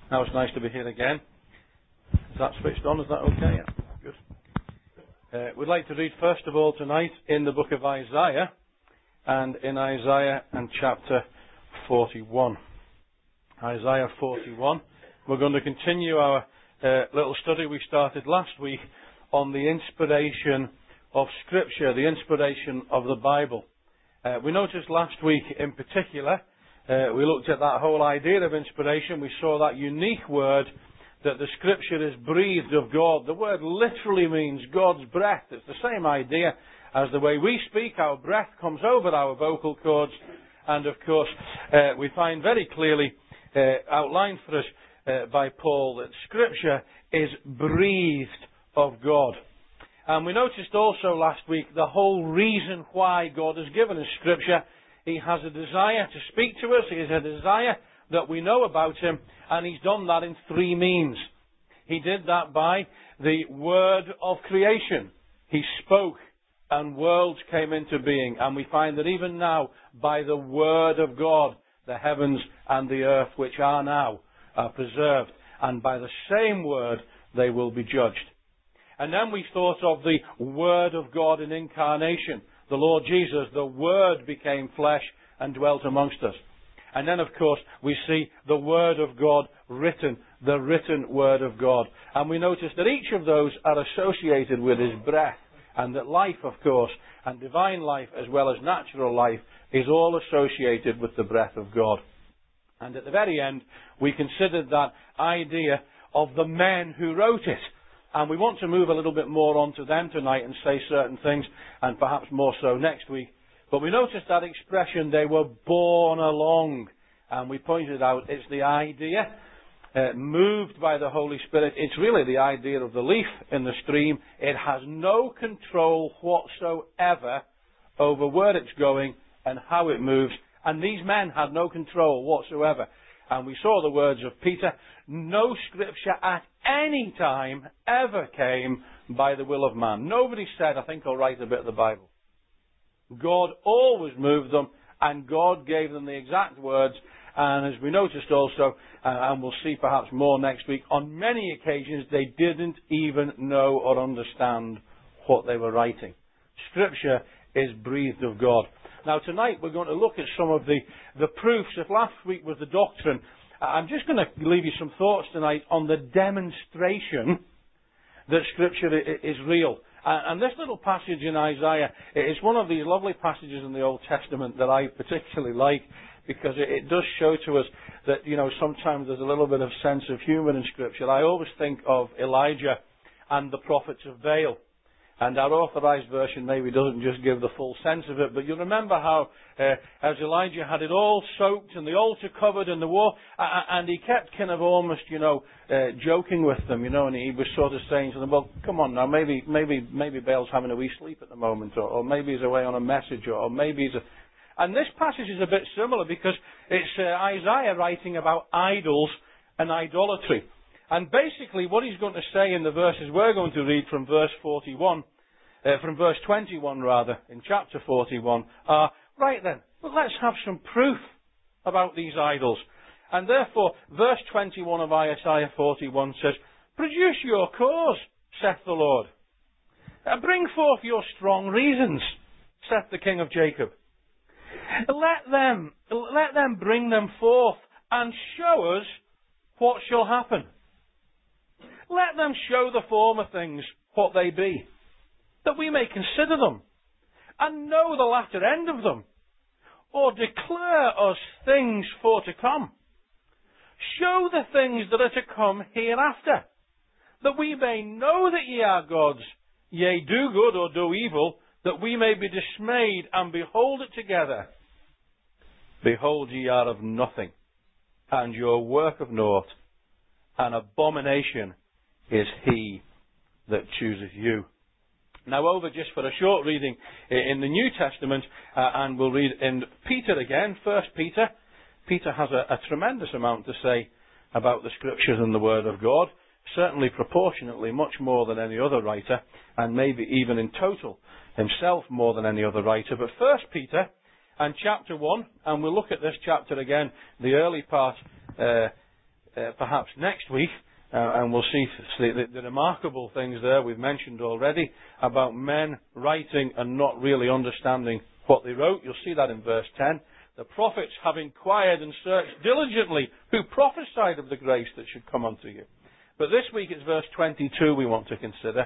Now it's nice to be here again. Is that switched on? Is that okay? Yeah. Good. We'd like to read first of all tonight in the book of Isaiah, and in Isaiah and chapter 41. Isaiah 41. We're going to continue our little study we started last week on the inspiration of Scripture, the inspiration of the Bible. We noticed last week in particular, we looked at that whole idea of inspiration. We saw that unique word that the Scripture is breathed of God. The word literally means God's breath. It's the same idea as the way we speak. Our breath comes over our vocal cords. And of course, we find very clearly outlined for us by Paul that Scripture is breathed of God. And we noticed also last week the whole reason why God has given us Scripture. He has a desire to speak to us. He has a desire that we know about Him. And He's done that in three means. He did that by the word of creation. He spoke and worlds came into being. And we find that even now, by the word of God, the heavens and the earth, which are now, are preserved. And by the same word, they will be judged. And then we thought of the word of God in incarnation. The Lord Jesus, the Word became flesh and dwelt amongst us. And then, of course, we see the Word of God written, the written Word of God. And we notice that each of those are associated with His breath. And that life, of course, and divine life as well as natural life is all associated with the breath of God. And at the very end, we considered that idea of the men who wrote it. And we want to move a little bit more onto them tonight and say certain things, and perhaps more so next week. But we noticed that expression, they were borne along. And we pointed out it's the idea, moved by the Holy Spirit. It's really the idea of the leaf in the stream. It has no control whatsoever over where it's going and how it moves. And these men had no control whatsoever. And we saw the words of Peter, no Scripture at any time ever came by the will of man. Nobody said, I think I'll write a bit of the Bible. God always moved them, and God gave them the exact words. And as we noticed also, and we'll see perhaps more next week, on many occasions they didn't even know or understand what they were writing. Scripture is breathed of God. Now tonight we're going to look at some of the proofs. If last week was the doctrine, I'm just going to leave you some thoughts tonight on the demonstration that Scripture is real. And this little passage in Isaiah is one of these lovely passages in the Old Testament that I particularly like, because it does show to us that, sometimes there's a little bit of sense of humour in Scripture. I always think of Elijah and the prophets of Baal. And our authorised version maybe doesn't just give the full sense of it, but you remember how, as Elijah had it all soaked and the altar covered and the wall, and he kept kind of almost, joking with them, and he was sort of saying to them, well, come on now, maybe Baal's having a wee sleep at the moment, or maybe he's away on a message, or maybe he's And this passage is a bit similar because it's Isaiah writing about idols and idolatry. And basically what he's going to say in the verses we're going to read from verse 21, from verse 21 rather, in chapter 41, are, right then, well, let's have some proof about these idols. And therefore, verse 21 of Isaiah 41 says, produce your cause, saith the Lord. Bring forth your strong reasons, saith the King of Jacob. Let them bring them forth and show us what shall happen. Let them show the former things what they be, that we may consider them, and know the latter end of them, or declare us things for to come. Show the things that are to come hereafter, that we may know that ye are gods, yea, do good or do evil, that we may be dismayed and behold it together. Behold, ye are of nothing, and your work of naught, an abomination is he that chooseth you. Now over just for a short reading in the New Testament, and we'll read in Peter again, 1 Peter. Peter has a tremendous amount to say about the Scriptures and the Word of God, certainly proportionately much more than any other writer, and maybe even in total himself more than any other writer. But 1 Peter and chapter 1, and we'll look at this chapter again, the early part perhaps next week, and we'll see the remarkable things there we've mentioned already about men writing and not really understanding what they wrote. You'll see that in verse 10. The prophets have inquired and searched diligently who prophesied of the grace that should come unto you. But this week it's verse 22 we want to consider.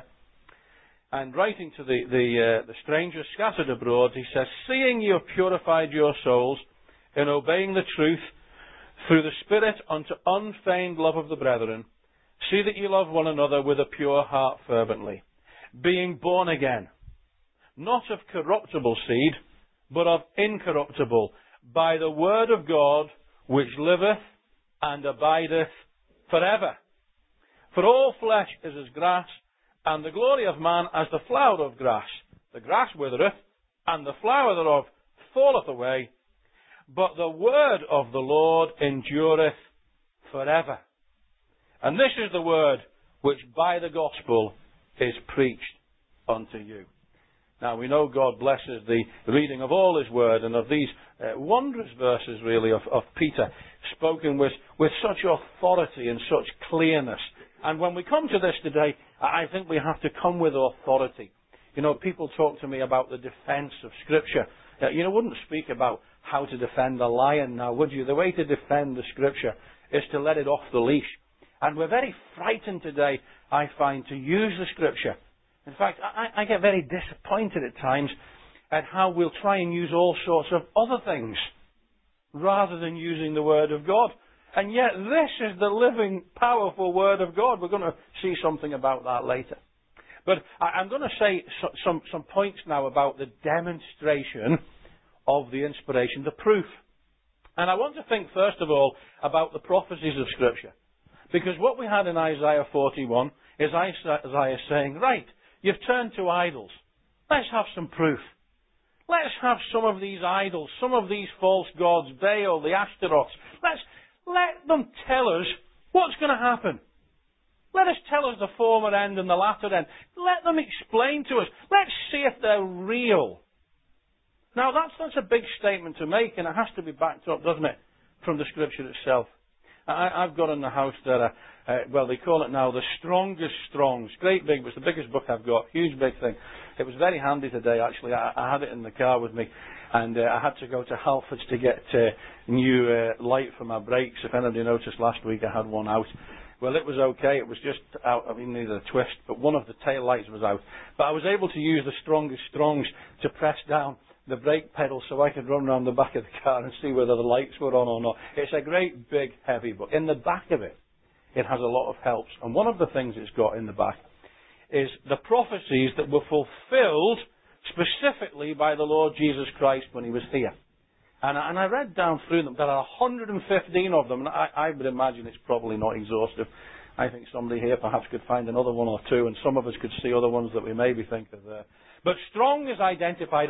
And writing to the strangers scattered abroad, he says, seeing you have purified your souls in obeying the truth through the Spirit unto unfeigned love of the brethren, see that you love one another with a pure heart fervently, being born again, not of corruptible seed, but of incorruptible, by the word of God, which liveth and abideth forever. For all flesh is as grass, and the glory of man as the flower of grass. The grass withereth, and the flower thereof falleth away, but the word of the Lord endureth forever. And this is the word which by the gospel is preached unto you. Now we know God blesses the reading of all His word and of these wondrous verses really of Peter, spoken with such authority and such clearness. And when we come to this today, I think we have to come with authority. You know, people talk to me about the defense of Scripture. You wouldn't speak about how to defend a lion now, would you? The way to defend the Scripture is to let it off the leash. And we're very frightened today, I find, to use the Scripture. In fact, I get very disappointed at times at how we'll try and use all sorts of other things rather than using the Word of God. And yet this is the living, powerful Word of God. We're going to see something about that later. But I'm going to say some points now about the demonstration of the inspiration, the proof. And I want to think first of all about the prophecies of Scripture. Because what we had in Isaiah 41 is Isaiah saying, right, you've turned to idols. Let's have some proof. Let's have some of these idols, some of these false gods, Baal, the Ashtaroths. Let them tell us what's going to happen. Let us tell us the former end and the latter end. Let them explain to us. Let's see if they're real. Now that's a big statement to make, and it has to be backed up, doesn't it, from the Scripture itself. I've got in the house there, they call it now the Strongest Strongs. Great big, it was the biggest book I've got. Huge big thing. It was very handy today, actually. I had it in the car with me, and I had to go to Halfords to get new light for my brakes. If anybody noticed last week, I had one out. Well, it was okay. It was just out. I mean, neither a twist, but one of the tail lights was out. But I was able to use the Strongest Strongs to press down the brake pedal so I could run around the back of the car and see whether the lights were on or not. It's a great, big, heavy book. In the back of it, it has a lot of helps. And one of the things it's got in the back is the prophecies that were fulfilled specifically by the Lord Jesus Christ when He was here. And I read down through them. There are 115 of them, and I would imagine it's probably not exhaustive. I think somebody here perhaps could find another one or two, and some of us could see other ones that we maybe think of there. But Strong has identified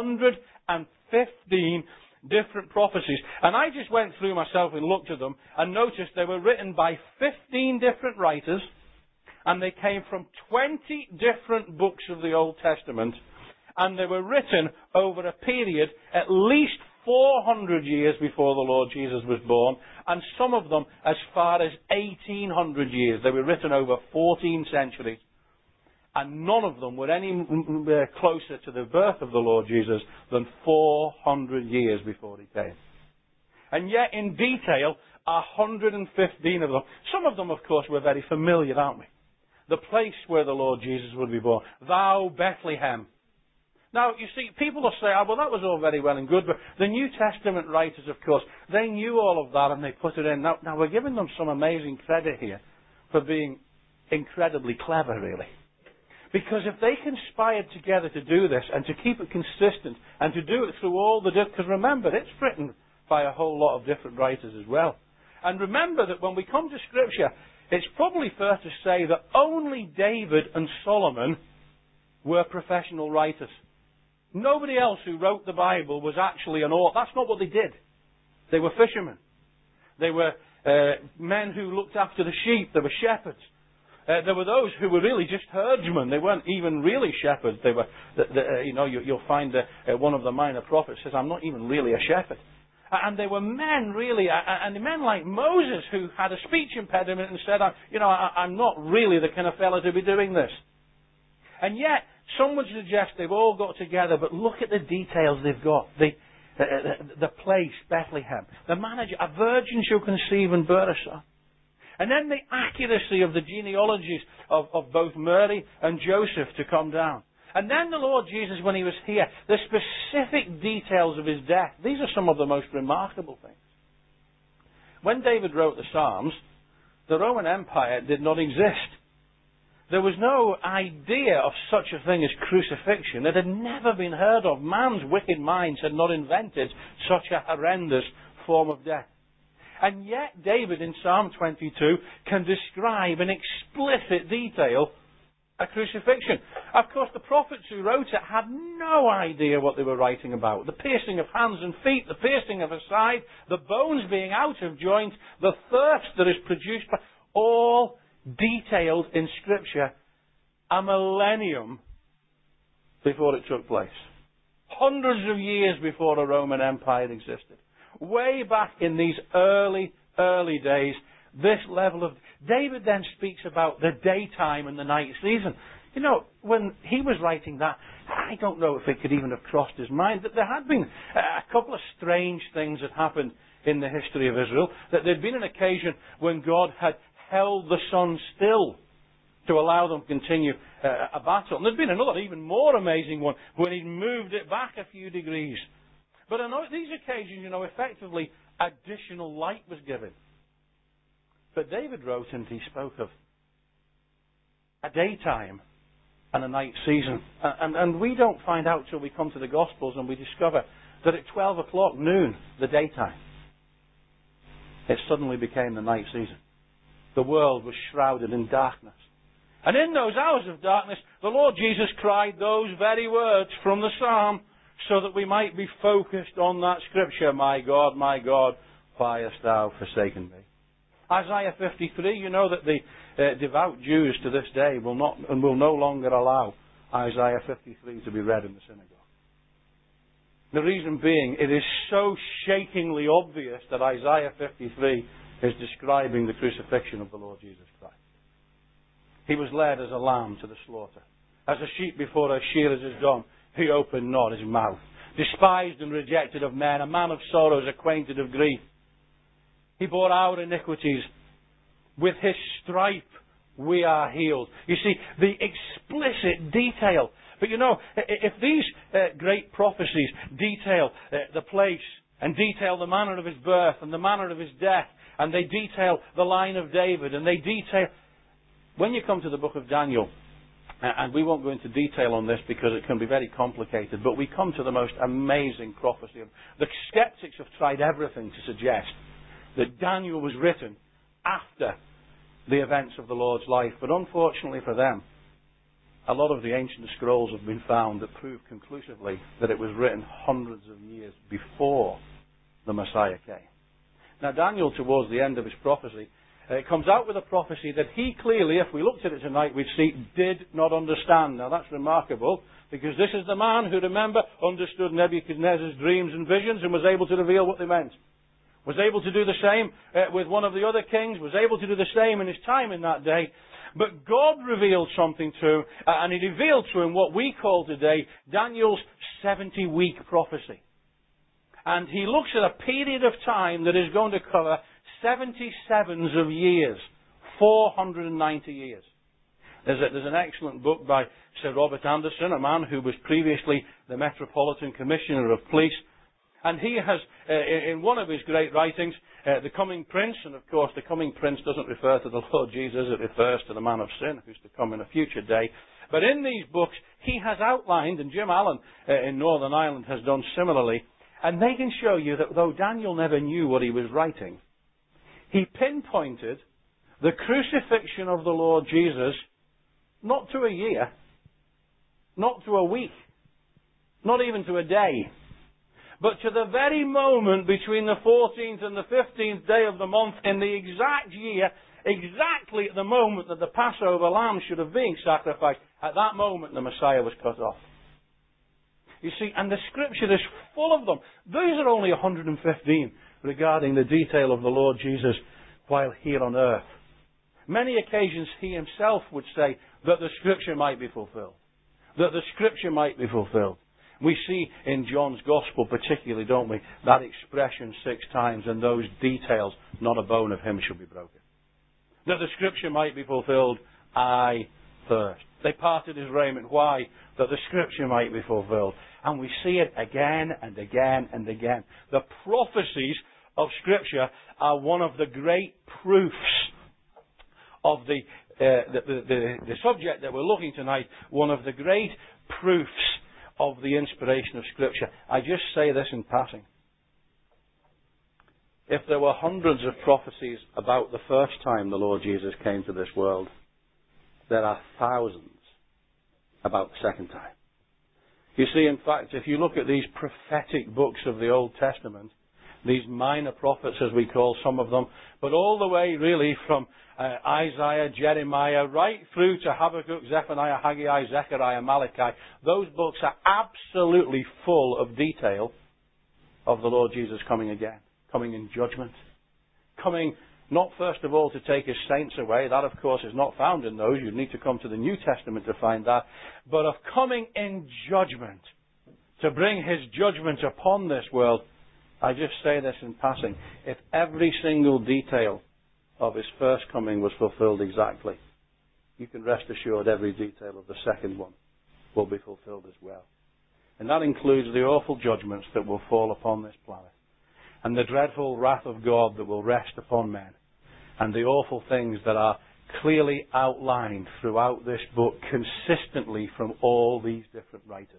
115 different prophecies. And I just went through myself and looked at them and noticed they were written by 15 different writers, and they came from 20 different books of the Old Testament, and they were written over a period at least 400 years before the Lord Jesus was born, and some of them as far as 1800 years. They were written over 14 centuries. And none of them were any closer to the birth of the Lord Jesus than 400 years before He came. And yet, in detail, 115 of them. Some of them, of course, were very familiar, aren't we? The place where the Lord Jesus would be born. Thou, Bethlehem. Now, you see, people will say, well, that was all very well and good, but the New Testament writers, of course, they knew all of that and they put it in. Now we're giving them some amazing credit here for being incredibly clever, really. Because if they conspired together to do this and to keep it consistent and to do it through all the different... Because remember, it's written by a whole lot of different writers as well. And remember that when we come to Scripture, it's probably fair to say that only David and Solomon were professional writers. Nobody else who wrote the Bible was actually an author. That's not what they did. They were fishermen. They were men who looked after the sheep. They were shepherds. There were those who were really just herdsmen. They weren't even really shepherds. They were, you'll find one of the minor prophets says, I'm not even really a shepherd. And they were men, really, and men like Moses who had a speech impediment and said, I'm not really the kind of fellow to be doing this. And yet, some would suggest they've all got together, but look at the details they've got. The place, Bethlehem. The manager, a virgin shall conceive and bear a son. And then the accuracy of the genealogies of both Mary and Joseph to come down. And then the Lord Jesus, when he was here, the specific details of his death. These are some of the most remarkable things. When David wrote the Psalms, the Roman Empire did not exist. There was no idea of such a thing as crucifixion. It had never been heard of. Man's wicked minds had not invented such a horrendous form of death. And yet David in Psalm 22 can describe in explicit detail a crucifixion. Of course, the prophets who wrote it had no idea what they were writing about. The piercing of hands and feet, the piercing of a side, the bones being out of joint, the thirst that is produced by... all detailed in Scripture a millennium before it took place. Hundreds of years before the Roman Empire existed. Way back in these early days, this level of... David then speaks about the daytime and the night season. When he was writing that, I don't know if it could even have crossed his mind that there had been a couple of strange things that happened in the history of Israel. That there'd been an occasion when God had held the sun still to allow them to continue a battle. And there's been another even more amazing one when he moved it back a few degrees. But on these occasions, effectively additional light was given. But David wrote and he spoke of a daytime and a night season. And we don't find out till we come to the Gospels and we discover that at 12 o'clock noon, the daytime, it suddenly became the night season. The world was shrouded in darkness. And in those hours of darkness, the Lord Jesus cried those very words from the Psalm so that we might be focused on that Scripture. My God, why hast thou forsaken me? Isaiah 53, you know that the devout Jews to this day will no longer allow Isaiah 53 to be read in the synagogue. The reason being, it is so shakingly obvious that Isaiah 53 is describing the crucifixion of the Lord Jesus Christ. He was led as a lamb to the slaughter. As a sheep before her shearers is dumb, he opened not his mouth. Despised and rejected of men, a man of sorrows, acquainted of grief. He bore our iniquities. With his stripe we are healed. You see, the explicit detail. But if these great prophecies detail the place and detail the manner of his birth and the manner of his death, and they detail the line of David, and they detail... When you come to the book of Daniel, and we won't go into detail on this because it can be very complicated, but we come to the most amazing prophecy. The skeptics have tried everything to suggest that Daniel was written after the events of the Lord's life. But unfortunately for them, a lot of the ancient scrolls have been found that prove conclusively that it was written hundreds of years before the Messiah came. Now Daniel, towards the end of his prophecy, comes out with a prophecy that he clearly, if we looked at it tonight, we'd see did not understand. Now that's remarkable, because this is the man who, remember, understood Nebuchadnezzar's dreams and visions and was able to reveal what they meant. Was able to do the same with one of the other kings, was able to do the same in his time in that day. But God revealed something to him, and he revealed to him what we call today Daniel's 70-week prophecy. And he looks at a period of time that is going to cover 77s of years, 490 years. There's an excellent book by Sir Robert Anderson, a man who was previously the Metropolitan Commissioner of Police. And he has, in one of his great writings, The Coming Prince, and of course the Coming Prince doesn't refer to the Lord Jesus, it refers to the Man of Sin who's to come in a future day. But in these books, he has outlined, and Jim Allen in Northern Ireland has done similarly, and they can show you that though Daniel never knew what he was writing, he pinpointed the crucifixion of the Lord Jesus not to a year, not to a week, not even to a day, but to the very moment between the 14th and the 15th day of the month in the exact year, exactly at the moment that the Passover lamb should have been sacrificed. At that moment the Messiah was cut off. You see, and the Scripture is full of them. Those are only 115 regarding the detail of the Lord Jesus while here on earth. Many occasions he himself would say that the Scripture might be fulfilled. That the Scripture might be fulfilled. We see in John's Gospel particularly, don't we, that expression 6 times, and those details, not a bone of him shall be broken. That the Scripture might be fulfilled, I thirst. They parted his raiment. Why? That the Scripture might be fulfilled. And we see it again and again and again. The prophecies of Scripture are one of the great proofs of the subject that we're looking tonight, one of the great proofs of the inspiration of Scripture. I just say this in passing. If there were hundreds of prophecies about the first time the Lord Jesus came to this world, there are thousands about the second time. You see, in fact, if you look at these prophetic books of the Old Testament, these minor prophets, as we call some of them, but all the way really from Isaiah, Jeremiah, right through to Habakkuk, Zephaniah, Haggai, Zechariah, Malachi, those books are absolutely full of detail of the Lord Jesus coming again, coming in judgment, coming not first of all to take his saints away. That, of course, is not found in those. You need to come to the New Testament to find that. But of coming in judgment, to bring his judgment upon this world. I just say this in passing. If every single detail of his first coming was fulfilled exactly, you can rest assured every detail of the second one will be fulfilled as well. And that includes the awful judgments that will fall upon this planet, and the dreadful wrath of God that will rest upon men, and the awful things that are clearly outlined throughout this book consistently from all these different writers.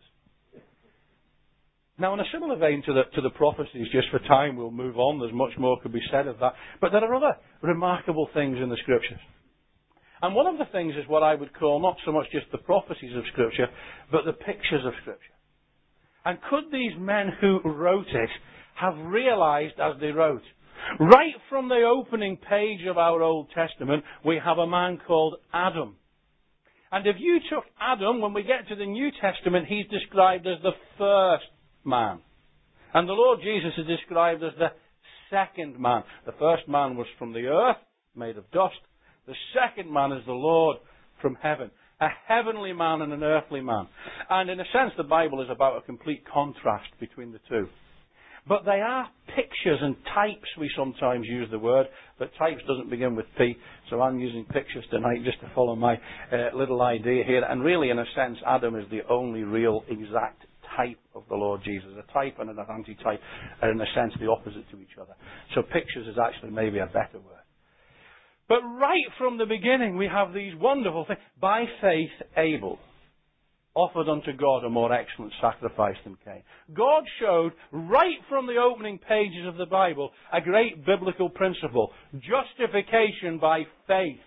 Now, in a similar vein to the prophecies, just for time we'll move on, there's much more could be said of that, but there are other remarkable things in the Scriptures. And one of the things is what I would call not so much just the prophecies of Scripture, but the pictures of Scripture. And could these men who wrote it have realized as they wrote? Right from the opening page of our Old Testament, we have a man called Adam. And if you took Adam, when we get to the New Testament, he's described as the first man. And the Lord Jesus is described as the second man. The first man was from the earth, made of dust. The second man is the Lord from heaven. A heavenly man and an earthly man. And in a sense, the Bible is about a complete contrast between the two. But they are pictures and types, we sometimes use the word, but types doesn't begin with P, so I'm using pictures tonight just to follow my little idea here. And really, in a sense, Adam is the only real exact type of the Lord Jesus. A type and an anti-type are, in a sense, the opposite to each other. So pictures is actually maybe a better word. But right from the beginning, we have these wonderful things. By faith, Abel offered unto God a more excellent sacrifice than Cain. God showed right from the opening pages of the Bible a great biblical principle. Justification by faith.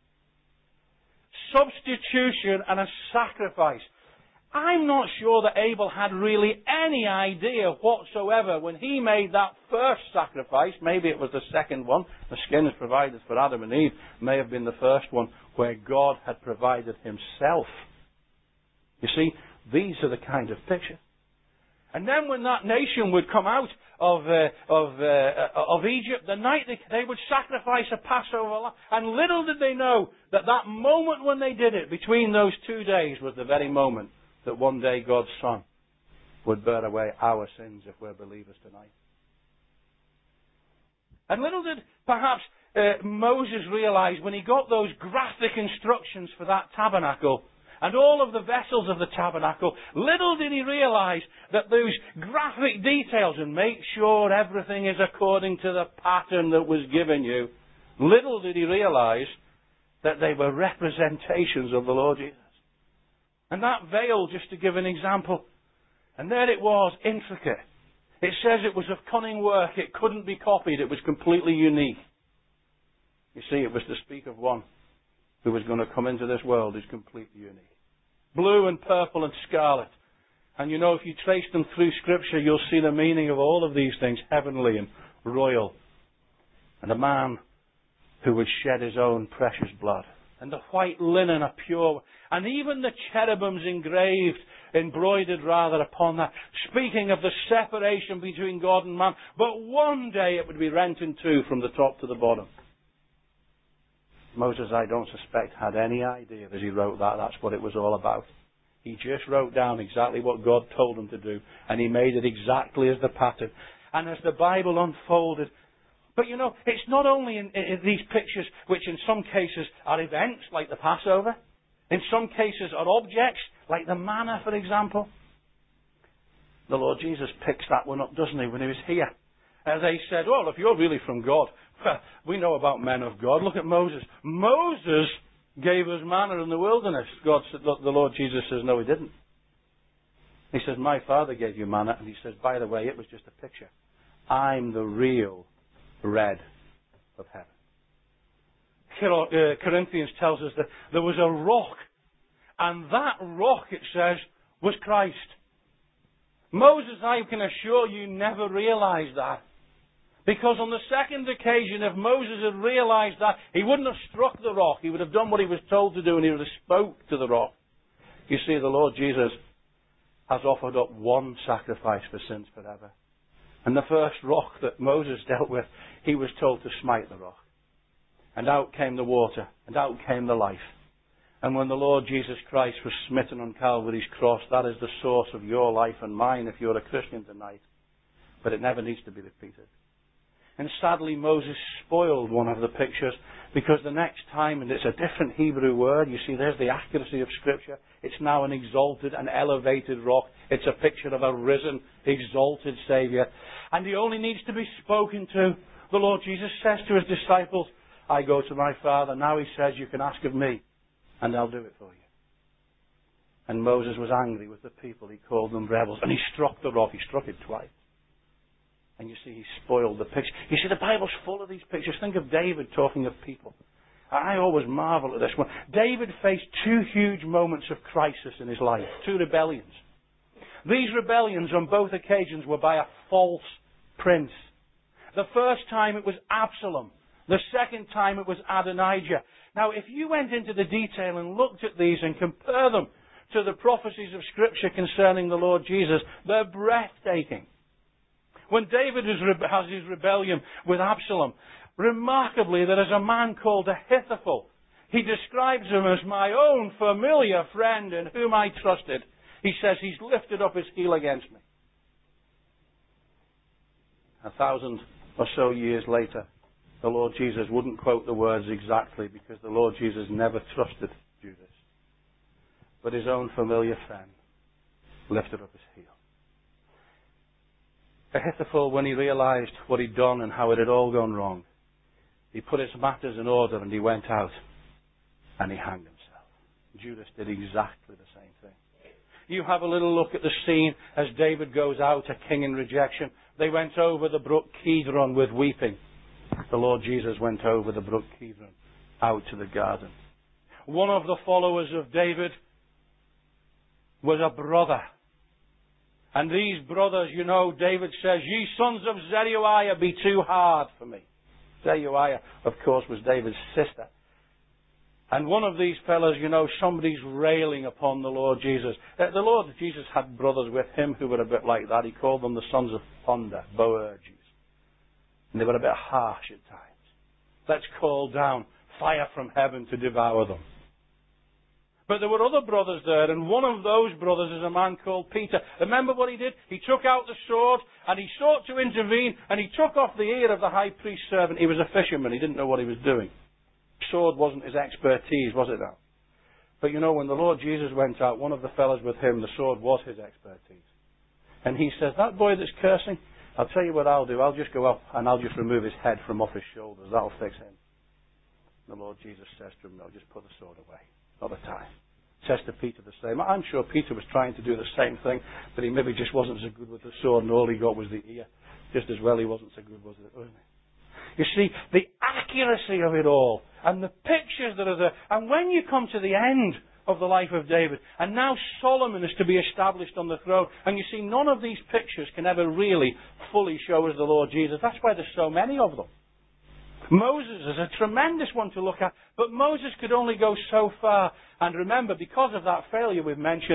Substitution and a sacrifice. I'm not sure that Abel had really any idea whatsoever when he made that first sacrifice. Maybe it was the second one. The skins provided for Adam and Eve may have been the first one where God had provided himself. You see, these are the kind of pictures. And then when that nation would come out of Egypt, the night they would sacrifice a Passover lamb. And little did they know that that moment when they did it, between those 2 days, was the very moment that one day God's Son would bear away our sins if we're believers tonight. And little did perhaps Moses realize when he got those graphic instructions for that tabernacle and all of the vessels of the tabernacle, little did he realize that those graphic details, and make sure everything is according to the pattern that was given you, little did he realize that they were representations of the Lord Jesus. And that veil, just to give an example, and there it was, intricate. It says it was of cunning work. It couldn't be copied. It was completely unique. You see, it was to speak of one who was going to come into this world who's completely unique. Blue and purple and scarlet. And you know, if you trace them through Scripture, you'll see the meaning of all of these things, heavenly and royal. And a man who would shed his own precious blood. And the white linen, a pure. And even the cherubims engraved embroidered rather upon that, speaking of the separation between God and man. But one day it would be rent in two from the top to the bottom. Moses, I don't suspect, had any idea as he wrote that that's what it was all about. He just wrote down exactly what God told him to do, and he made it exactly as the pattern. And as the Bible unfolded, but you know, it's not only in these pictures, which in some cases are events, like the Passover. In some cases are objects, like the manna, for example. The Lord Jesus picks that one up, doesn't he, when he was here. And they said, well, if you're really from God, we know about men of God. Look at Moses. Moses gave us manna in the wilderness. God said, look, the Lord Jesus says, no, he didn't. He says, my Father gave you manna. And he says, by the way, it was just a picture. I'm the real bread of heaven. Corinthians tells us that there was a rock. And that rock, it says, was Christ. Moses, I can assure you, never realized that. Because on the second occasion, if Moses had realized that, he wouldn't have struck the rock. He would have done what he was told to do, and he would have spoke to the rock. You see, the Lord Jesus has offered up one sacrifice for sins forever. And the first rock that Moses dealt with, he was told to smite the rock. And out came the water, and out came the life. And when the Lord Jesus Christ was smitten on Calvary's cross, that is the source of your life and mine if you're a Christian tonight. But it never needs to be repeated. And sadly, Moses spoiled one of the pictures, because the next time, and it's a different Hebrew word, you see, there's the accuracy of Scripture. It's now an exalted and elevated rock. It's a picture of a risen, exalted Saviour. And he only needs to be spoken to. The Lord Jesus says to his disciples, I go to my Father. Now he says, you can ask of me, and I'll do it for you. And Moses was angry with the people. He called them rebels. And he struck the rock. He struck it twice. And you see, he spoiled the picture. You see, the Bible's full of these pictures. Think of David talking of people. I always marvel at this one. David faced two huge moments of crisis in his life. Two rebellions. These rebellions on both occasions were by a false prince. The first time it was Absalom. The second time it was Adonijah. Now, if you went into the detail and looked at these and compare them to the prophecies of Scripture concerning the Lord Jesus, they're breathtaking. When David has his rebellion with Absalom, remarkably, there is a man called Ahithophel. He describes him as my own familiar friend in whom I trusted. He says he's lifted up his heel against me. 1,000 or so years later, the Lord Jesus wouldn't quote the words exactly, because the Lord Jesus never trusted Judas. But his own familiar friend lifted up his heel. Ahithophel, when he realized what he'd done and how it had all gone wrong, he put his matters in order and he went out and he hanged himself. Judas did exactly the same thing. You have a little look at the scene as David goes out, a king in rejection. They went over the brook Kidron with weeping. The Lord Jesus went over the brook Kidron out to the garden. One of the followers of David was a brother. And these brothers, you know, David says, ye sons of Zeruiah, be too hard for me. Zeruiah, of course, was David's sister. And one of these fellows, you know, somebody's railing upon the Lord Jesus. The Lord Jesus had brothers with him who were a bit like that. He called them the sons of Thunder, Boanerges. And they were a bit harsh at times. Let's call down fire from heaven to devour them. But there were other brothers there, and one of those brothers is a man called Peter. Remember what he did? He took out the sword, and he sought to intervene, and he took off the ear of the high priest's servant. He was a fisherman. He didn't know what he was doing. Sword wasn't his expertise, was it now? But you know, when the Lord Jesus went out, one of the fellows with him, the sword was his expertise. And he says, that boy that's cursing, I'll tell you what I'll do. I'll just go up, and I'll just remove his head from off his shoulders. That'll fix him. The Lord Jesus says to him, no, just put the sword away. Not the time. Says to Peter the same. I'm sure Peter was trying to do the same thing, but he maybe just wasn't so good with the sword, and all he got was the ear. Just as well he wasn't so good, wasn't it? You see, the accuracy of it all, and the pictures that are there, and when you come to the end of the life of David, and now Solomon is to be established on the throne, and you see, none of these pictures can ever really fully show us the Lord Jesus. That's why there's so many of them. Moses is a tremendous one to look at, but Moses could only go so far. And remember, because of that failure we've mentioned,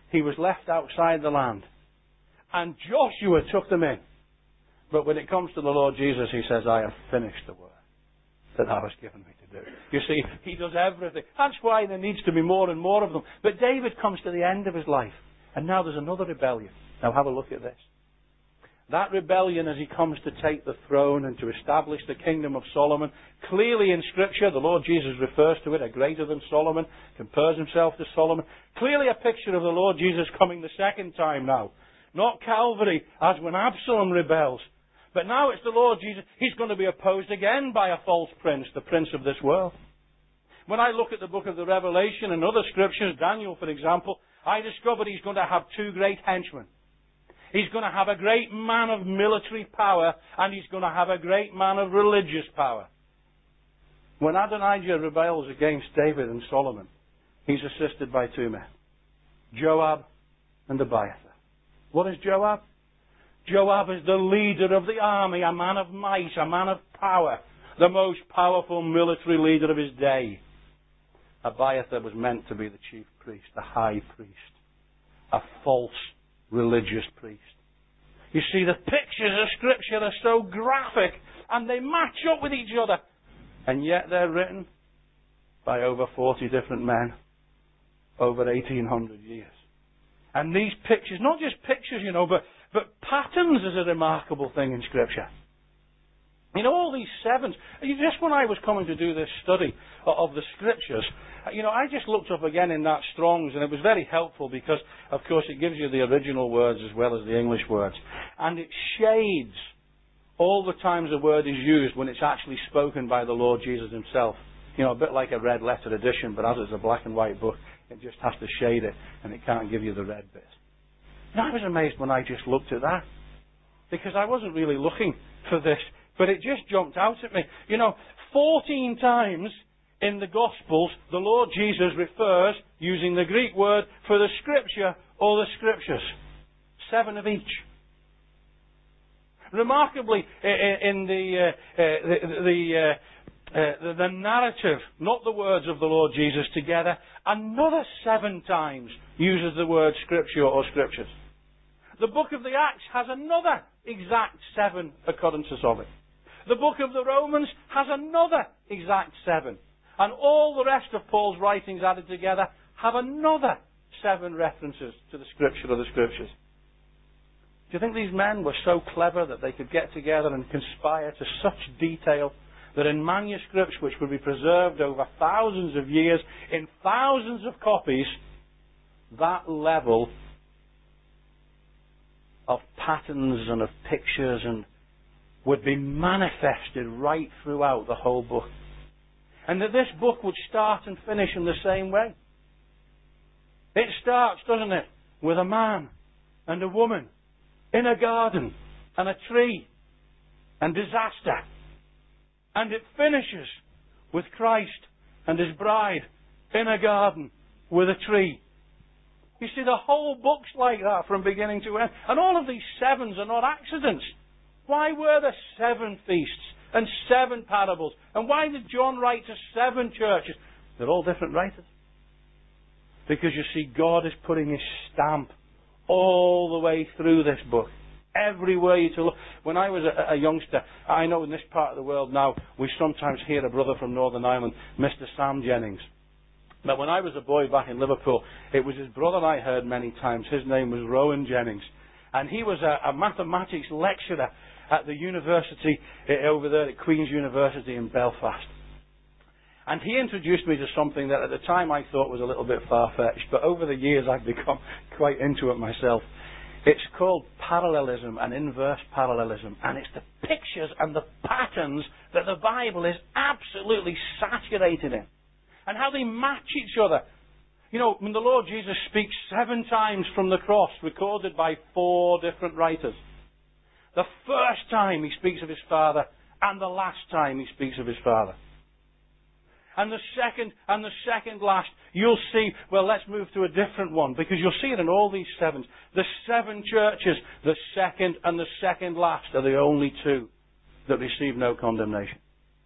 he was left outside the land. And Joshua took them in. But when it comes to the Lord Jesus, he says, I have finished the work that thou hast given me to do. You see, he does everything. That's why there needs to be more and more of them. But David comes to the end of his life. And now there's another rebellion. Now have a look at this. That rebellion as he comes to take the throne and to establish the kingdom of Solomon. Clearly in Scripture, the Lord Jesus refers to it, a greater than Solomon, compares himself to Solomon. Clearly a picture of the Lord Jesus coming the second time now. Not Calvary, as when Absalom rebels. But now it's the Lord Jesus. He's going to be opposed again by a false prince, the prince of this world. When I look at the book of the Revelation and other scriptures, Daniel, for example, I discovered he's going to have two great henchmen. He's going to have a great man of military power, and he's going to have a great man of religious power. When Adonijah rebels against David and Solomon, he's assisted by two men, Joab and Abiathar. What is Joab? Joab is the leader of the army, a man of might, a man of power, the most powerful military leader of his day. Abiathar was meant to be the chief priest, the high priest, a false religious priest. You see, the pictures of Scripture are so graphic and they match up with each other. And yet they're written by over 40 different men over 1800 years. And these pictures, not just pictures, but patterns is a remarkable thing in Scripture. All these sevens. Just when I was coming to do this study of the Scriptures, I just looked up again in that Strong's, and it was very helpful because, of course, it gives you the original words as well as the English words. And it shades all the times a word is used when it's actually spoken by the Lord Jesus himself. A bit like a red letter edition, but as it's a black and white book, it just has to shade it, and it can't give you the red bit. And I was amazed when I just looked at that, because I wasn't really looking for this, but it just jumped out at me. 14 times in the Gospels, the Lord Jesus refers, using the Greek word, for the Scripture or the Scriptures. 7 of each. Remarkably, in the narrative, not the words of the Lord Jesus together, another 7 times uses the word Scripture or Scriptures. The book of the Acts has another exact 7 occurrences of it. The book of the Romans has another exact 7. And all the rest of Paul's writings added together have another 7 references to the Scripture or the Scriptures. Do you think these men were so clever that they could get together and conspire to such detail that in manuscripts which would be preserved over thousands of years, in thousands of copies, that level of patterns and of pictures and would be manifested right throughout the whole book? And that this book would start and finish in the same way. It starts, doesn't it, with a man and a woman in a garden and a tree and disaster. And it finishes with Christ and his bride in a garden with a tree. You see, the whole book's like that from beginning to end. And all of these 7s are not accidents. Why were there 7 feasts and 7 parables? And why did John write to 7 churches? They're all different writers. Because you see, God is putting his stamp all the way through this book. Everywhere you to look. When I was a youngster, I know in this part of the world now, we sometimes hear a brother from Northern Ireland, Mr. Sam Jennings. But when I was a boy back in Liverpool, it was his brother I heard many times. His name was Rowan Jennings. And he was a mathematics lecturer at the university over there at Queen's University in Belfast. And he introduced me to something that at the time I thought was a little bit far-fetched, but over the years I've become quite into it myself. It's called parallelism and inverse parallelism. And it's the pictures and the patterns that the Bible is absolutely saturated in. And how they match each other. When the Lord Jesus speaks 7 times from the cross, recorded by 4 different writers. The first time he speaks of his Father, and the last time he speaks of his Father. And the second last, you'll see, well, let's move to a different one, because you'll see it in all these 7s. The 7 churches, the second and the second last are the only 2 that receive no condemnation.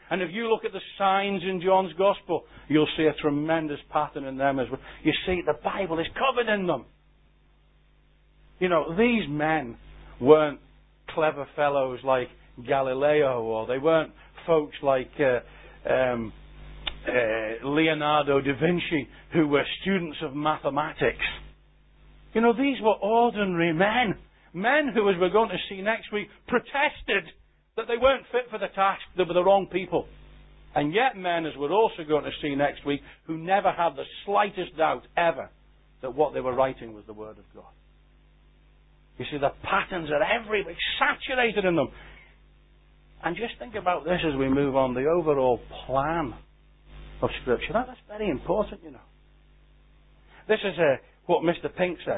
And if you look at the signs in John's Gospel, you'll see a tremendous pattern in them as well. You see, the Bible is covered in them. You know, these men weren't clever fellows like Galileo, or they weren't folks like Leonardo da Vinci, who were students of mathematics. You know, these were ordinary men. Men who, as we're going to see next week, protested that they weren't fit for the task, they were the wrong people. And yet men, as we're also going to see next week, who never had the slightest doubt ever that what they were writing was the Word of God. You see, the patterns are everywhere, saturated in them. And just think about this as we move on, the overall plan of Scripture. That's very important, you know. This is what Mr. Pink says.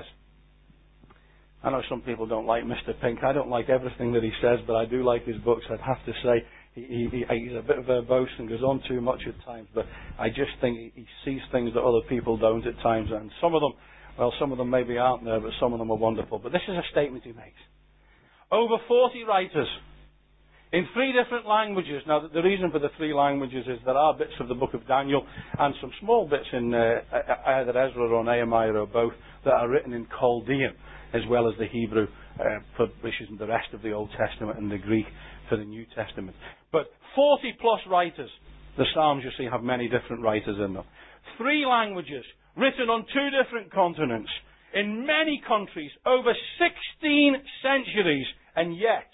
I know some people don't like Mr. Pink. I don't like everything that he says, but I do like his books. I'd have to say he's a bit verbose and goes on too much at times, but I just think he sees things that other people don't at times. And some of them maybe aren't there, but some of them are wonderful. But this is a statement he makes. Over 40 writers in 3 different languages. Now, the reason for the 3 languages is there are bits of the book of Daniel and some small bits in either Ezra or Nehemiah or both that are written in Chaldean, as well as the Hebrew, which is the rest of the Old Testament, and the Greek for the New Testament. But 40 plus writers. The Psalms, you see, have many different writers in them. 3 languages, written on 2 different continents, in many countries, over 16 centuries, and yet,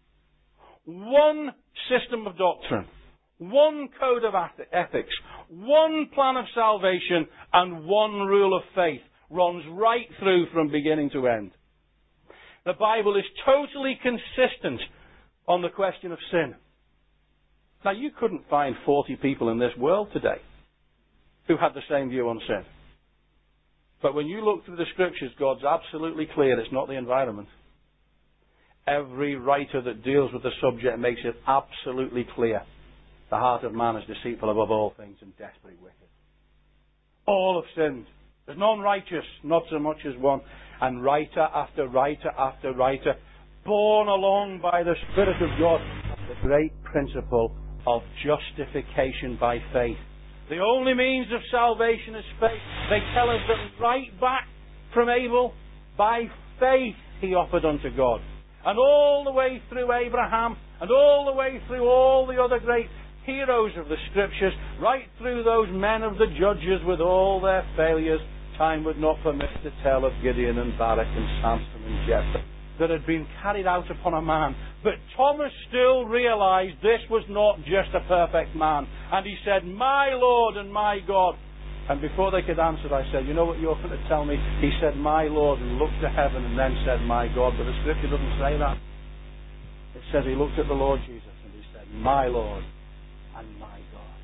one system of doctrine, one code of ethics, one plan of salvation, and one rule of faith runs right through from beginning to end. The Bible is totally consistent on the question of sin. Now, you couldn't find 40 people in this world today who had the same view on sin. But when you look through the Scriptures, God's absolutely clear it's not the environment. Every writer that deals with the subject makes it absolutely clear. The heart of man is deceitful above all things and desperately wicked. All have sinned. There's none righteous, not so much as one. And writer after writer after writer, borne along by the Spirit of God, the great principle of justification by faith. The only means of salvation is faith. They tell us that right back from Abel, by faith he offered unto God. And all the way through Abraham, and all the way through all the other great heroes of the Scriptures, right through those men of the Judges with all their failures, time would not permit to tell of Gideon and Barak and Samson and Jephthah that had been carried out upon a man. But Thomas still realized this was not just a perfect man. And he said, "My Lord and my God." And before they could answer, I said, "You know what you're going to tell me?" He said, "My Lord," and looked to heaven and then said, "My God." But the Scripture doesn't say that. It says he looked at the Lord Jesus and he said, "My Lord and my God."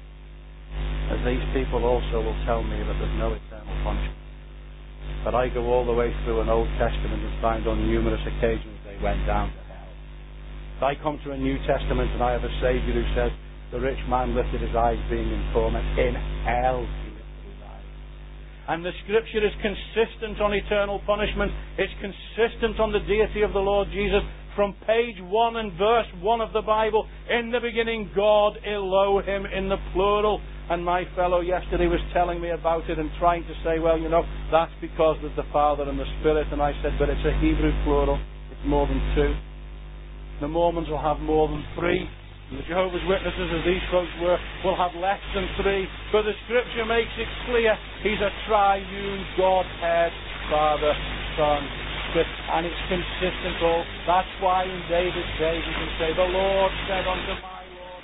As these people also will tell me that there's no eternal punishment. But I go all the way through an Old Testament and find on numerous occasions they went down to hell. If I come to a New Testament and I have a Saviour who says the rich man lifted his eyes being in torment, in hell he lifted his eyes. And the Scripture is consistent on eternal punishment. It's consistent on the deity of the Lord Jesus. From page 1 and verse 1 of the Bible, in the beginning God Elohim in the plural. And my fellow yesterday was telling me about it and trying to say, well, you know, that's because there's the Father and the Spirit. And I said, but it's a Hebrew plural. It's more than 2. The Mormons will have more than 3. And the Jehovah's Witnesses, as these folks were, will have less than 3. But the Scripture makes it clear He's a triune Godhead, Father, Son, Spirit. And it's consistent all. That's why in David's days we can say, the Lord said unto my Lord.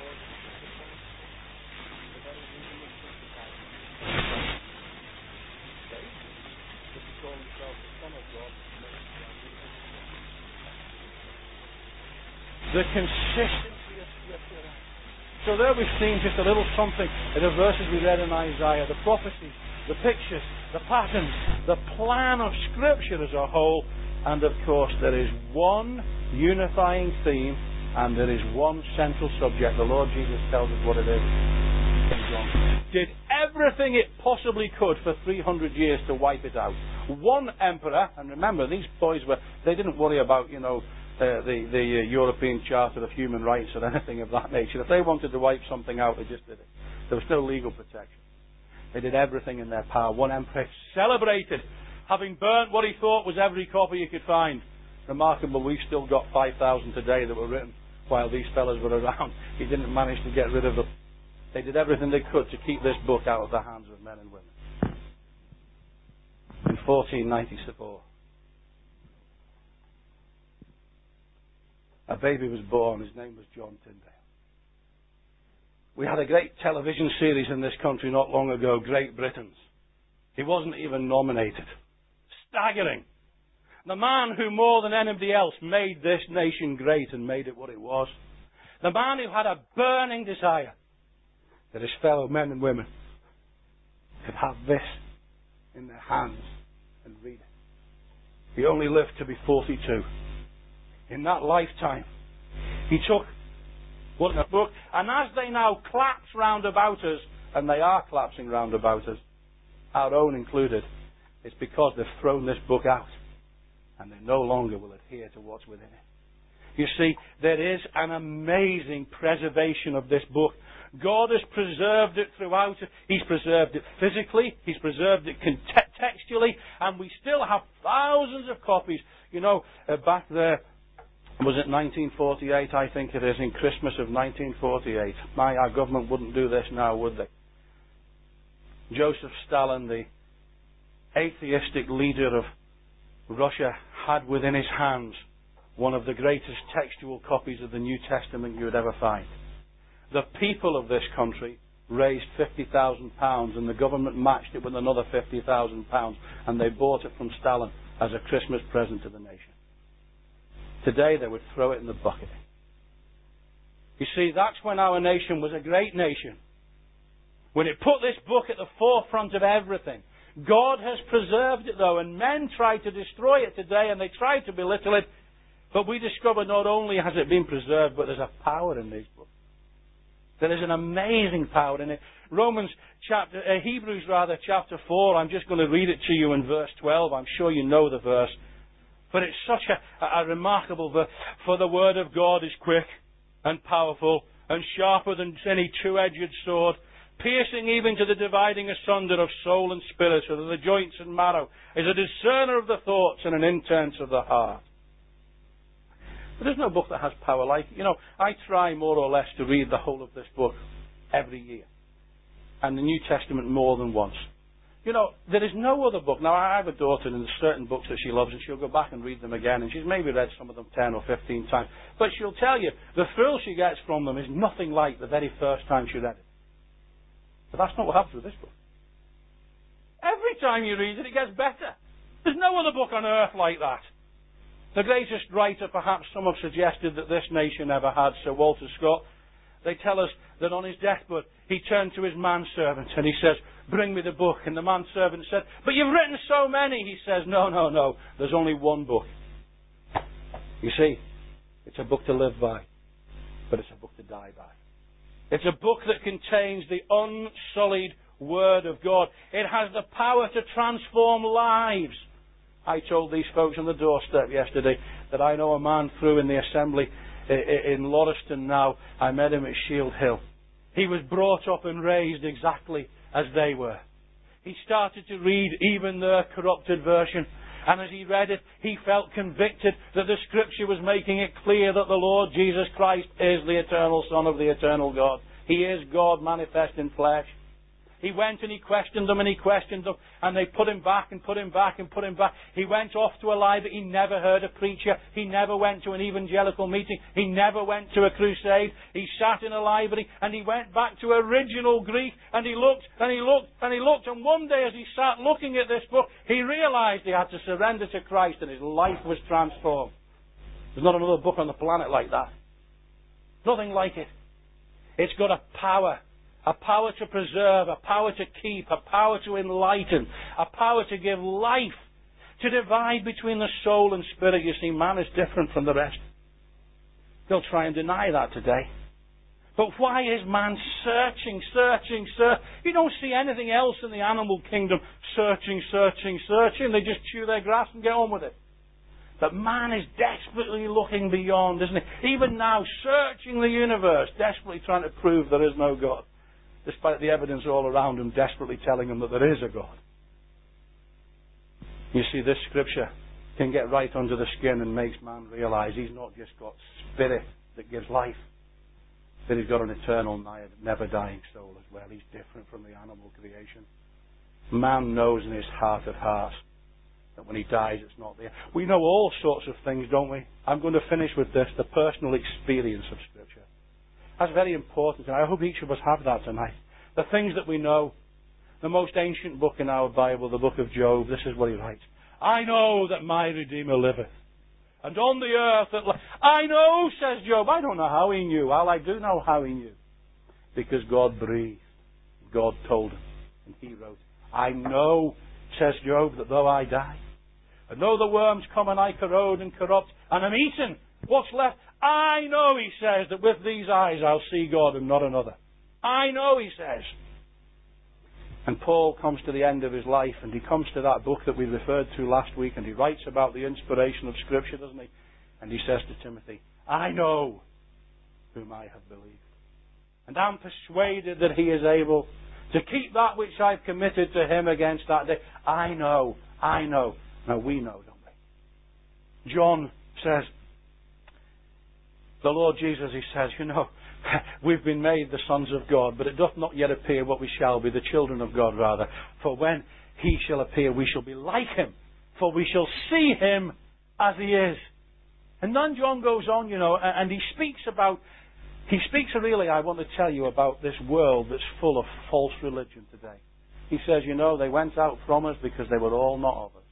The consistency of Scripture. So there we've seen just a little something in the verses we read in Isaiah, the prophecies, the pictures, the patterns, the plan of Scripture as a whole, and of course there is one unifying theme and there is one central subject. The Lord Jesus tells us what it is. King John did everything it possibly could for 300 years to wipe it out. One emperor, and remember these boys they didn't worry about, European Charter of Human Rights or anything of that nature. If they wanted to wipe something out, they just did it. There was no legal protection. They did everything in their power. One emperor celebrated having burnt what he thought was every copy he could find. Remarkable, we've still got 5,000 today that were written while these fellows were around. He didn't manage to get rid of them. They did everything they could to keep this book out of the hands of men and women. In 1494, a baby was born. His name was John Tyndale. We had a great television series in this country not long ago, Great Britons. He wasn't even nominated. Staggering. The man who more than anybody else made this nation great and made it what it was. The man who had a burning desire that his fellow men and women could have this in their hands and read it. He only lived to be 42. In that lifetime, he took what a book, and as they now collapse round about us, and they are collapsing round about us, our own included, it's because they've thrown this book out, and they no longer will adhere to what's within it. You see, there is an amazing preservation of this book. God has preserved it throughout. He's preserved it physically. He's preserved it contextually. And we still have thousands of copies. You know, back there, was it 1948, I think it is, in Christmas of 1948. Our government wouldn't do this now, would they? Joseph Stalin, the atheistic leader of Russia, had within his hands one of the greatest textual copies of the New Testament you would ever find. The people of this country raised £50,000 and the government matched it with another £50,000 and they bought it from Stalin as a Christmas present to the nation. Today they would throw it in the bucket. You see, that's when our nation was a great nation. When it put this book at the forefront of everything. God has preserved it though, and men try to destroy it today and they try to belittle it. But we discover not only has it been preserved, but there's a power in these books. There is an amazing power in it. Hebrews chapter 4, I'm just going to read it to you in verse 12. I'm sure you know the verse. But it's such a remarkable verse. For the word of God is quick and powerful and sharper than any two-edged sword, piercing even to the dividing asunder of soul and spirit, so that the joints and marrow, is a discerner of the thoughts and an intents of the heart. But there's no book that has power like it. You know, I try more or less to read the whole of this book every year. And the New Testament more than once. You know, there is no other book. Now, I have a daughter and there's certain books that she loves and she'll go back and read them again. And she's maybe read some of them 10 or 15 times. But she'll tell you, the thrill she gets from them is nothing like the very first time she read it. But that's not what happens with this book. Every time you read it, it gets better. There's no other book on earth like that. The greatest writer, perhaps some have suggested, that this nation ever had, Sir Walter Scott, they tell us that on his deathbed, he turned to his manservant and he says, bring me the book. And the manservant said, but you've written so many. He says, no, there's only one book. You see, it's a book to live by, but it's a book to die by. It's a book that contains the unsullied Word of God. It has the power to transform lives. I told these folks on the doorstep yesterday that I know a man through in the assembly in Lauriston now. I met him at Shield Hill. He was brought up and raised exactly as they were. He started to read even their corrupted version. And as he read it, he felt convicted that the Scripture was making it clear that the Lord Jesus Christ is the eternal Son of the eternal God. He is God manifest in flesh. He went and he questioned them, and they put him back and put him back and put him back. He went off to a library. He never heard a preacher. He never went to an evangelical meeting. He never went to a crusade. He sat in a library and he went back to original Greek, and he looked and he looked and he looked, and one day as he sat looking at this book, he realized he had to surrender to Christ and his life was transformed. There's not another book on the planet like that. Nothing like it. It's got a power to preserve, a power to keep, a power to enlighten, a power to give life, to divide between the soul and spirit. You see, man is different from the rest. They'll try and deny that today. But why is man searching? You don't see anything else in the animal kingdom searching. They just chew their grass and get on with it. That man is desperately looking beyond, isn't he? Even now, searching the universe, desperately trying to prove there is no God, despite the evidence all around him desperately telling him that there is a God. You see, this scripture can get right under the skin and makes man realize he's not just got spirit that gives life, but he's got an eternal, never-dying soul as well. He's different from the animal creation. Man knows in his heart of hearts that when he dies, it's not there. We know all sorts of things, don't we? I'm going to finish with this, the personal experience of Scripture. That's very important, and I hope each of us have that tonight. The things that we know. The most ancient book in our Bible, the book of Job, this is what he writes. I know that my Redeemer liveth. And on the earth, I know, says Job. I don't know how he knew. Well, I do know how he knew. Because God breathed. God told him. And he wrote, I know, says Job, that though I die, and though the worms come and I corrode and corrupt, and am eaten, what's left? I know, he says, that with these eyes I'll see God and not another. I know, he says. And Paul comes to the end of his life, and he comes to that book that we referred to last week, and he writes about the inspiration of Scripture, doesn't he? And he says to Timothy, I know whom I have believed. And I'm persuaded that he is able to keep that which I've committed to him against that day. I know. Now we know, don't we? John says, the Lord Jesus, he says, we've been made the sons of God, but it doth not yet appear what we shall be, the children of God rather. For when he shall appear, we shall be like him, for we shall see him as he is. And then John goes on, and he speaks really, I want to tell you about this world that's full of false religion today. He says, they went out from us because they were all not of us.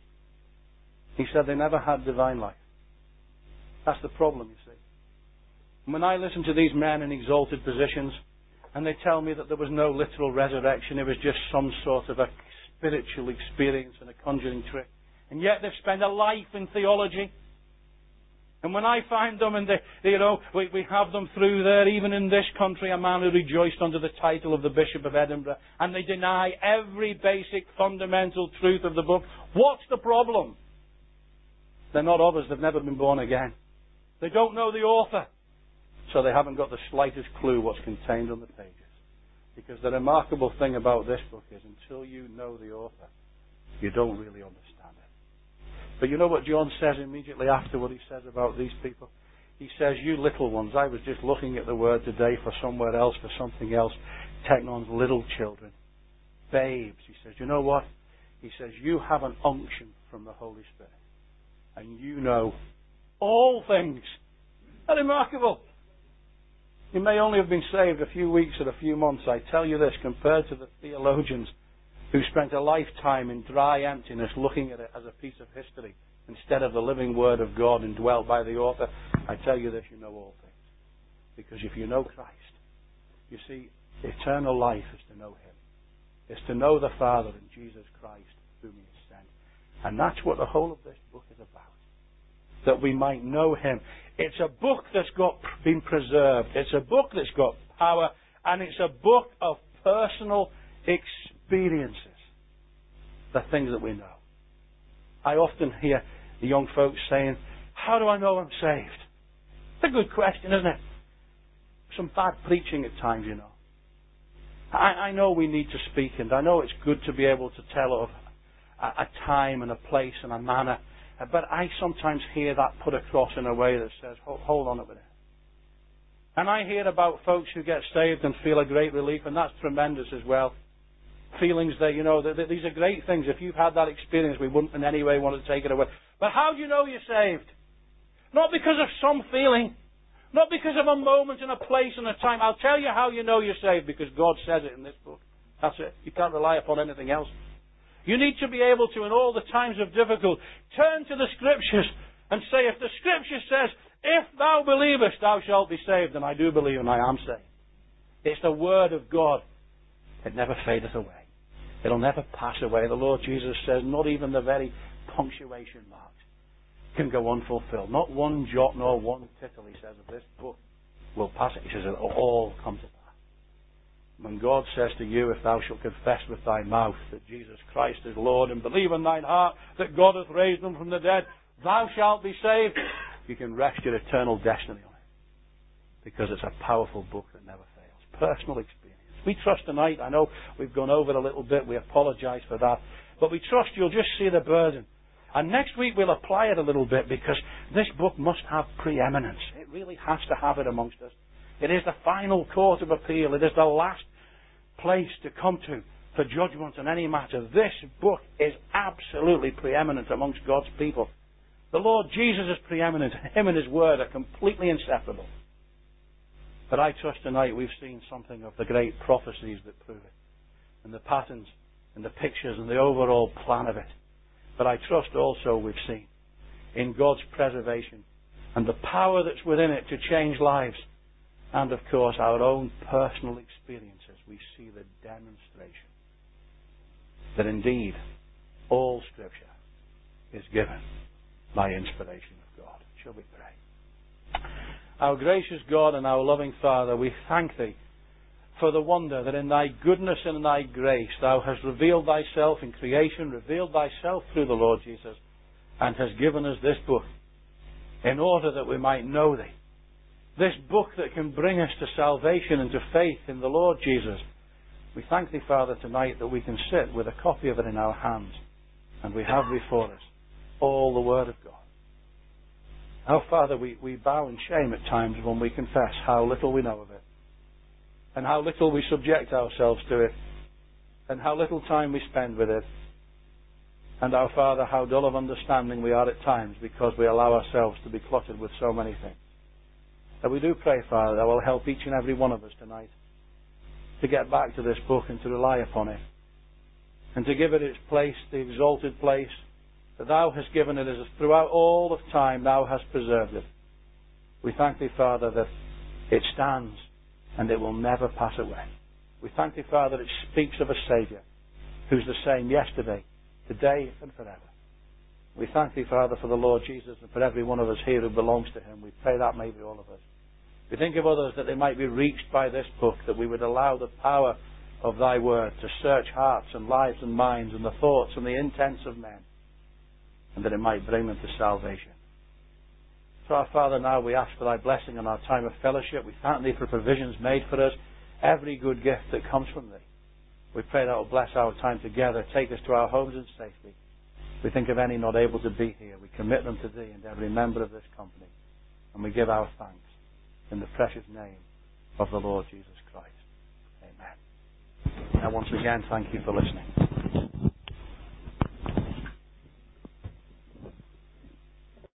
He said they never had divine life. That's the problem, you see. When I listen to these men in exalted positions, and they tell me that there was no literal resurrection, it was just some sort of a spiritual experience and a conjuring trick, and yet they've spent a life in theology. And when I find them, and we have them through there, even in this country, a man who rejoiced under the title of the Bishop of Edinburgh, and they deny every basic fundamental truth of the book. What's the problem? They're not of us. They've never been born again. They don't know the author. So they haven't got the slightest clue what's contained on the pages. Because the remarkable thing about this book is until you know the author, you don't really understand it. But you know what John says immediately after what he says about these people? He says, you little ones, I was just looking at the word today for somewhere else, for something else. Technon's little children. Babes. He says, you know what? He says, you have an unction from the Holy Spirit. And you know all things. That's remarkable. You may only have been saved a few weeks or a few months. I tell you this, compared to the theologians who spent a lifetime in dry emptiness looking at it as a piece of history instead of the living Word of God indwelt by the author, I tell you this, you know all things. Because if you know Christ, you see, eternal life is to know Him. It's to know the Father and Jesus Christ whom He has sent. And that's what the whole of this book is about. That we might know Him. It's a book that's been preserved. It's a book that's got power. And it's a book of personal experiences. The things that we know. I often hear the young folks saying, how do I know I'm saved? It's a good question, isn't it? Some bad preaching at times, I know we need to speak, and I know it's good to be able to tell of a time and a place and a manner. But I sometimes hear that put across in a way that says, hold on a minute. And I hear about folks who get saved and feel a great relief, and that's tremendous as well. Feelings that, these are great things. If you've had that experience, we wouldn't in any way want to take it away. But how do you know you're saved? Not because of some feeling. Not because of a moment and a place and a time. I'll tell you how you know you're saved, because God says it in this book. That's it. You can't rely upon anything else. You need to be able to, in all the times of difficulty, turn to the Scriptures and say, if the Scripture says, if thou believest, thou shalt be saved, and I do believe and I am saved. It's the Word of God. It never fadeth away. It'll never pass away. The Lord Jesus says, not even the very punctuation marks can go unfulfilled. Not one jot nor one tittle, he says, of this book will pass it. He says, it'll all come to pass. When God says to you, if thou shalt confess with thy mouth that Jesus Christ is Lord and believe in thine heart that God hath raised him from the dead, Thou shalt be saved. You can rest your eternal destiny on it. Because it's a powerful book that never fails. Personal experience. We trust tonight, I know we've gone over a little bit, we apologise for that, but we trust you'll just see the burden. And next week we'll apply it a little bit, because this book must have preeminence. It really has to have it amongst us. It is the final court of appeal. It is the last place to come to for judgment on any matter. This book is absolutely preeminent amongst God's people. The Lord Jesus is preeminent. Him and His Word are completely inseparable. But I trust tonight we've seen something of the great prophecies that prove it, and the patterns, and the pictures, and the overall plan of it. But I trust also we've seen in God's preservation and the power that's within it to change lives, and of course our own personal experiences, we see the demonstration that indeed all Scripture is given by inspiration of God. Shall we pray? Our gracious God and our loving Father, we thank Thee for the wonder that in Thy goodness and in Thy grace Thou hast revealed Thyself in creation, revealed Thyself through the Lord Jesus, and hast given us this book in order that we might know Thee. This book that can bring us to salvation and to faith in the Lord Jesus. We thank Thee, Father, tonight that we can sit with a copy of it in our hands, and we have before us all the Word of God. Now, Father, we bow in shame at times when we confess how little we know of it, and how little we subject ourselves to it, and how little time we spend with it, and our Father, how dull of understanding we are at times because we allow ourselves to be cluttered with so many things. And we do pray, Father, that will help each and every one of us tonight to get back to this book and to rely upon it, and to give it its place, the exalted place that Thou hast given it, as throughout all of time Thou hast preserved it. We thank Thee, Father, that it stands and it will never pass away. We thank Thee, Father, that it speaks of a Saviour who's the same yesterday, today and forever. We thank Thee, Father, for the Lord Jesus and for every one of us here who belongs to Him. We pray that may be all of us. We think of others that they might be reached by this book, that we would allow the power of Thy Word to search hearts and lives and minds and the thoughts and the intents of men, and that it might bring them to salvation. So, our Father, now we ask for Thy blessing on our time of fellowship. We thank Thee for provisions made for us, every good gift that comes from Thee. We pray that will bless our time together, take us to our homes in safety. We think of any not able to be here. We commit them to Thee and every member of this company. And we give our thanks in the precious name of the Lord Jesus Christ. Amen. Now, once again, thank you for listening.